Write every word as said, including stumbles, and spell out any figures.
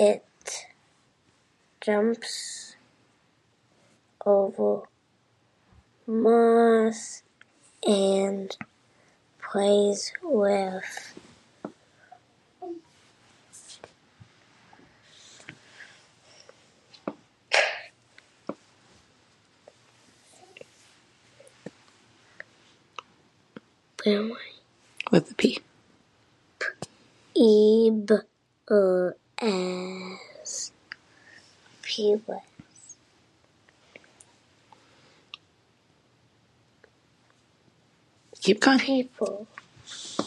It jumps over moss and plays with with the P. E B O S. Peebles. Keep going. People.